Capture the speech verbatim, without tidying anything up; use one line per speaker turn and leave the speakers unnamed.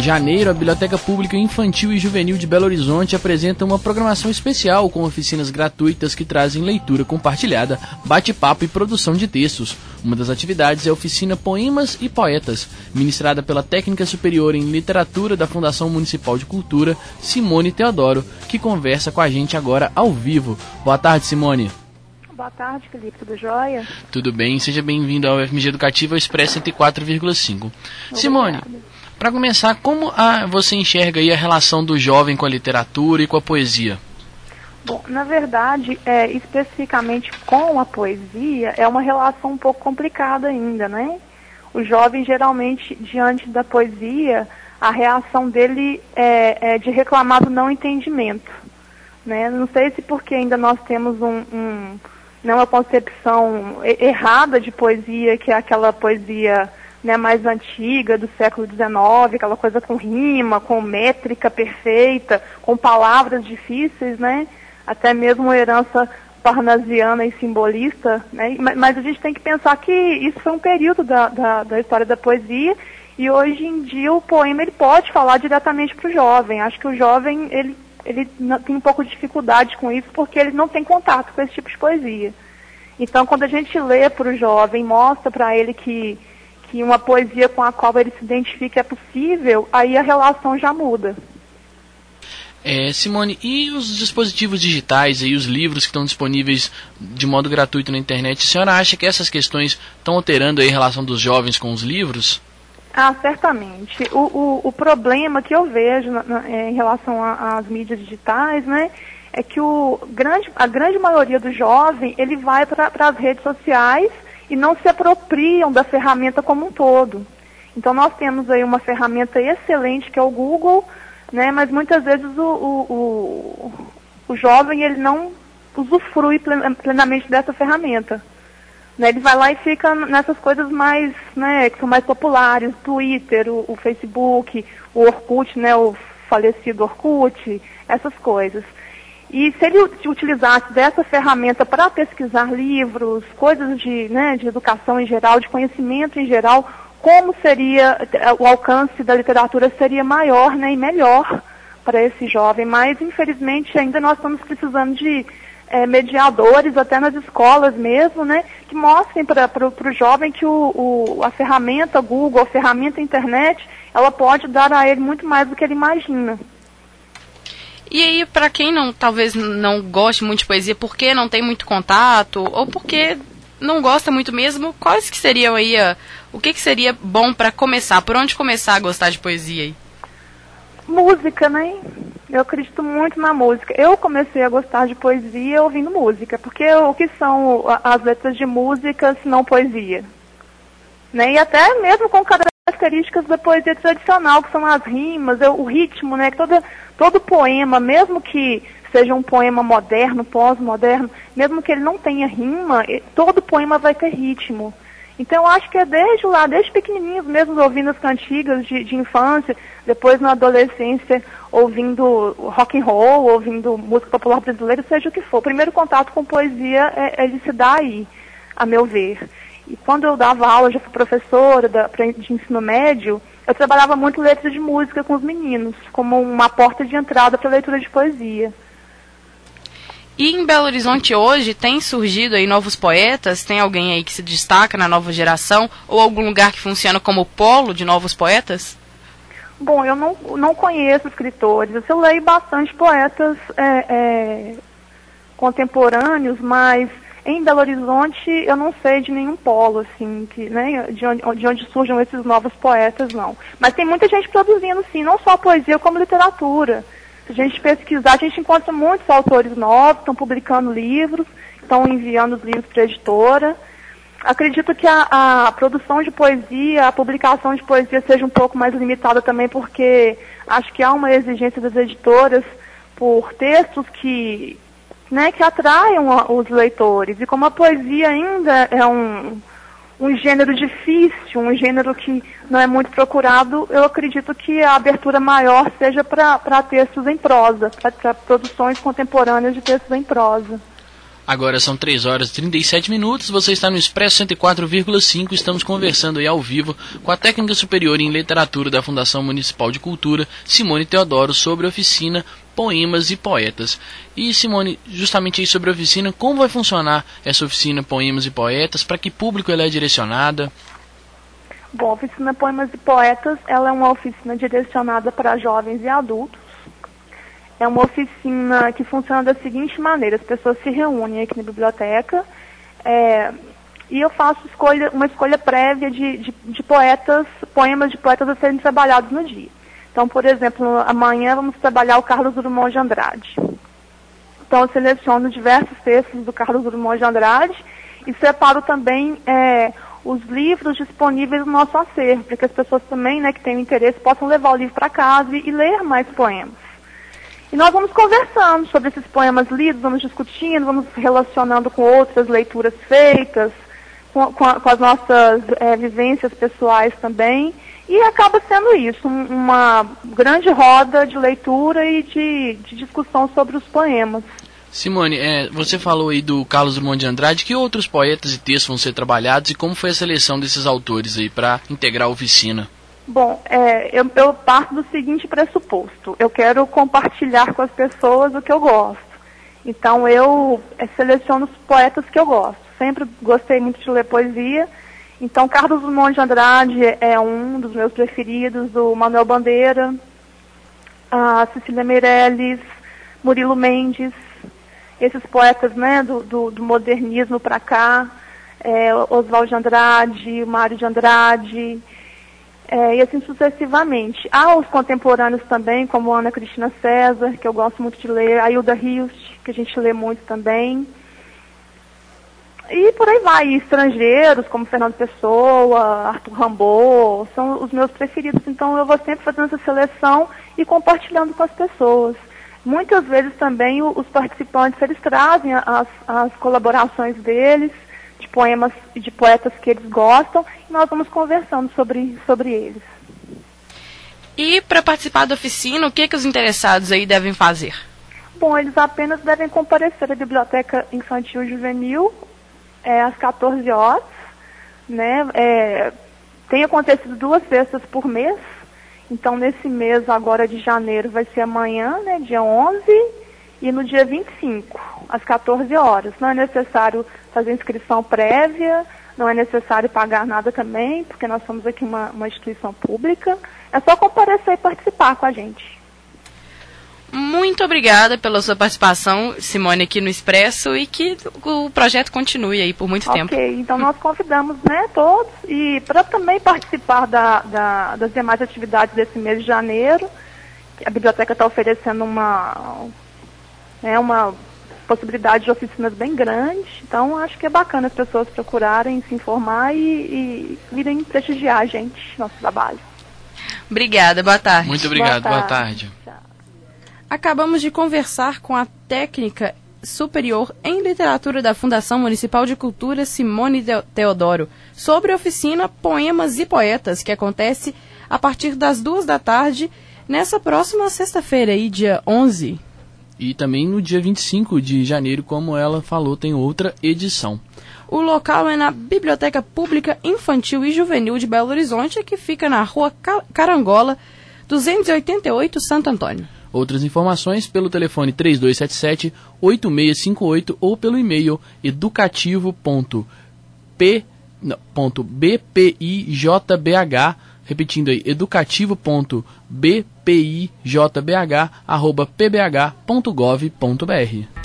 janeiro, a Biblioteca Pública Infantil e Juvenil de Belo Horizonte apresenta uma programação especial com oficinas gratuitas que trazem leitura compartilhada, bate-papo e produção de textos. Uma das atividades é a oficina Poemas e Poetas, ministrada pela técnica superior em literatura da Fundação Municipal de Cultura, Simone Teodoro, que conversa com a gente agora ao vivo. Boa tarde, Simone.
Boa tarde, Felipe. Tudo jóia?
Tudo bem. Seja bem-vindo ao F M G Educativo ao Expresso cento e quatro vírgula cinco. Simone, para começar, como a, você enxerga aí a relação do jovem com a literatura e com a poesia?
Bom, na verdade, é, especificamente com a poesia, é uma relação um pouco complicada ainda, né? O jovem, geralmente, diante da poesia, a reação dele é, é de reclamar do não entendimento, né? Não sei se porque ainda nós temos um... um né, uma concepção errada de poesia, que é aquela poesia, né, mais antiga, do século dezenove, aquela coisa com rima, com métrica perfeita, com palavras difíceis, né, até mesmo uma herança parnasiana e simbolista, né, mas a gente tem que pensar que isso foi um período da, da, da história da poesia, e hoje em dia o poema ele pode falar diretamente para o jovem. Acho que o jovem, ele ele tem um pouco de dificuldade com isso, porque ele não tem contato com esse tipo de poesia. Então, quando a gente lê para o jovem, mostra para ele que, que uma poesia com a qual ele se identifica é possível, aí a relação já muda.
É, Simone, e os dispositivos digitais e os livros que estão disponíveis de modo gratuito na internet, a senhora acha que essas questões estão alterando aí a relação dos jovens com os livros?
Ah, certamente. O, o, o problema que eu vejo na, na, em relação às mídias digitais, né, é que o grande, a grande maioria do jovem, ele vai para as redes sociais e não se apropriam da ferramenta como um todo. Então nós temos aí uma ferramenta excelente que é o Google, né, mas muitas vezes o, o, o, o jovem ele não usufrui plenamente dessa ferramenta. Né, ele vai lá e fica nessas coisas mais, né, que são mais populares, o Twitter, o, o Facebook, o Orkut, né, o falecido Orkut, essas coisas. E se ele utilizasse dessa ferramenta para pesquisar livros, coisas de, né, de educação em geral, de conhecimento em geral, como seria, o alcance da literatura seria maior, né, e melhor para esse jovem. Mas, infelizmente, ainda nós estamos precisando de É, mediadores, até nas escolas mesmo, né, que mostrem para o jovem que o, o, a ferramenta Google, a ferramenta internet, ela pode dar a ele muito mais do que ele imagina.
E aí, para quem não, talvez não goste muito de poesia, porque não tem muito contato, ou porque não gosta muito mesmo, quais que seriam aí, a, o que, que seria bom para começar? Por onde começar a gostar de poesia aí?
Música, né? Eu acredito muito na música. Eu comecei a gostar de poesia ouvindo música, porque o que são as letras de música se não poesia? Né? E até mesmo com características da poesia tradicional, que são as rimas, o ritmo, né? Todo, todo poema, mesmo que seja um poema moderno, pós-moderno, mesmo que ele não tenha rima, todo poema vai ter ritmo. Então, eu acho que é desde lá, desde pequenininhos mesmo, ouvindo as cantigas de, de infância, depois na adolescência, ouvindo rock and roll, ouvindo música popular brasileira, seja o que for. O primeiro contato com poesia, é, ele se dá aí, a meu ver. E quando eu dava aula, já fui professora da, de ensino médio, eu trabalhava muito letras de música com os meninos, como uma porta de entrada para a leitura de poesia.
E em Belo Horizonte hoje tem surgido aí novos poetas? Tem alguém aí que se destaca na nova geração? Ou algum lugar que funciona como polo de novos poetas?
Bom, eu não, não conheço escritores. Eu leio bastante poetas é, é, contemporâneos, mas em Belo Horizonte eu não sei de nenhum polo, assim, que, né, de, onde, de onde surjam esses novos poetas, não. Mas tem muita gente produzindo, sim, não só poesia, como literatura. Se a gente pesquisar, a gente encontra muitos autores novos, estão publicando livros, estão enviando os livros para a editora. Acredito que a, a produção de poesia, a publicação de poesia seja um pouco mais limitada também, porque acho que há uma exigência das editoras por textos que, né, que atraiam a, os leitores. E como a poesia ainda é um... um gênero difícil, um gênero que não é muito procurado, eu acredito que a abertura maior seja para textos em prosa, para produções contemporâneas de textos em prosa.
Agora são três horas e trinta e sete minutos, você está no Expresso cento e quatro vírgula cinco, estamos conversando aí ao vivo com a técnica superior em literatura da Fundação Municipal de Cultura, Simone Teodoro, sobre a oficina Poemas e Poetas. E Simone, justamente aí sobre a oficina, como vai funcionar essa oficina Poemas e Poetas, para que público ela é direcionada?
Bom, a oficina Poemas e Poetas, ela é uma oficina direcionada para jovens e adultos. É uma oficina que funciona da seguinte maneira: as pessoas se reúnem aqui na biblioteca é, e eu faço escolha, uma escolha prévia de, de, de poetas, poemas de poetas a serem trabalhados no dia. Então, por exemplo, amanhã vamos trabalhar o Carlos Drummond de Andrade. Então, eu seleciono diversos textos do Carlos Drummond de Andrade e separo também é, os livros disponíveis no nosso acervo, para que as pessoas também, né, que tenham interesse, possam levar o livro para casa e, e ler mais poemas. E nós vamos conversando sobre esses poemas lidos, vamos discutindo, vamos relacionando com outras leituras feitas, com, com, a, com as nossas é, vivências pessoais também. E acaba sendo isso, um, uma grande roda de leitura e de, de discussão sobre os poemas.
Simone, é, você falou aí do Carlos Drummond de Andrade, que outros poetas e textos vão ser trabalhados e como foi a seleção desses autores aí para integrar a oficina?
Bom, é, eu, eu parto do seguinte pressuposto: eu quero compartilhar com as pessoas o que eu gosto. Então eu é, seleciono os poetas que eu gosto. Sempre gostei muito de ler poesia. Então Carlos Drummond de Andrade é um dos meus preferidos, o Manuel Bandeira, a Cecília Meirelles, Murilo Mendes, esses poetas, né, do, do, do modernismo para cá, é, Oswald de Andrade, Mário de Andrade, É, e assim sucessivamente. Há os contemporâneos também, como Ana Cristina César, que eu gosto muito de ler, a Hilda Hilst, que a gente lê muito também. E por aí vai, e estrangeiros, como Fernando Pessoa, Arthur Rimbaud, são os meus preferidos. Então eu vou sempre fazendo essa seleção e compartilhando com as pessoas. Muitas vezes também o, os participantes, eles trazem as, as colaborações deles, de poemas e de poetas que eles gostam, e nós vamos conversando sobre, sobre eles.
E para participar da oficina, o que, que os interessados aí devem fazer?
Bom, eles apenas devem comparecer à Biblioteca Infantil e Juvenil é, às quatorze horas. Né? É, tem acontecido duas sextas por mês, então nesse mês agora de janeiro vai ser amanhã, né, dia onze, e no dia vinte e cinco, às quatorze horas. Não é necessário fazer inscrição prévia, não é necessário pagar nada também, porque nós somos aqui uma, uma instituição pública. É só comparecer e participar com a gente.
Muito obrigada pela sua participação, Simone, aqui no Expresso, e que o projeto continue aí por muito
okay,
tempo.
Ok, então nós convidamos, né, todos, e para também participar da, da, das demais atividades desse mês de janeiro. A biblioteca está oferecendo uma... É uma possibilidade de oficinas bem grande, então acho que é bacana as pessoas procurarem se informar e, e virem prestigiar a gente, nosso trabalho.
Obrigada, boa tarde.
Muito obrigado, boa
tarde.
tarde.
Boa tarde.
Acabamos de conversar com a técnica superior em literatura da Fundação Municipal de Cultura, Simone Teodoro, sobre a oficina Poemas e Poetas, que acontece a partir das duas da tarde, nessa próxima sexta-feira, aí, dia onze.
E também no dia vinte e cinco de janeiro, como ela falou, tem outra edição.
O local é na Biblioteca Pública Infantil e Juvenil de Belo Horizonte, que fica na rua Carangola, duzentos e oitenta e oito, Santo Antônio.
Outras informações pelo telefone três dois sete sete, oito seis cinco oito ou pelo e-mail educativo ponto b p i j b h, repetindo aí, educativo ponto b p i j b h arroba p b h ponto gov ponto b r.